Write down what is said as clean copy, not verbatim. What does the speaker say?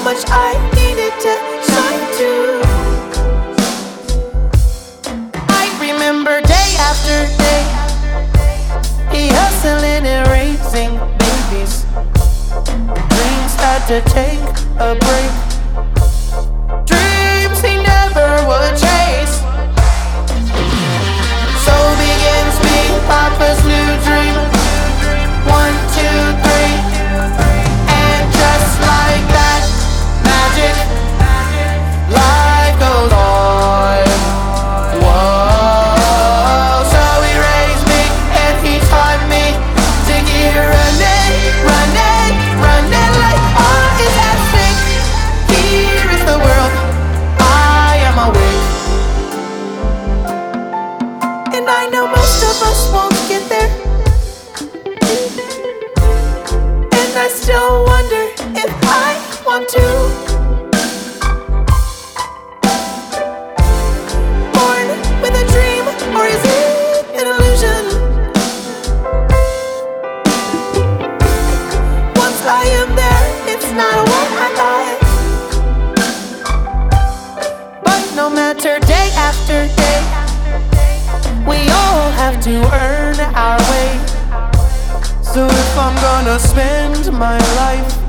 much I needed to shine too. I remember day after day, he hustling and raising babies. Dreams had to take a break. Dreams he never would chase. So begins being Papa's new dream. 1, 2, 3. And just like that, magic, life goes on. Whoa. So he raised me and he taught me to keep running, running, running like all is at stake. Here is the world, I am awake. And I know most of us won't get there. And I still wonder if I want to. Born with a dream, or is it an illusion? Once I am there, it's not what I thought. But no matter day after day, we all have to earn our way. So if I'm gonna spend my life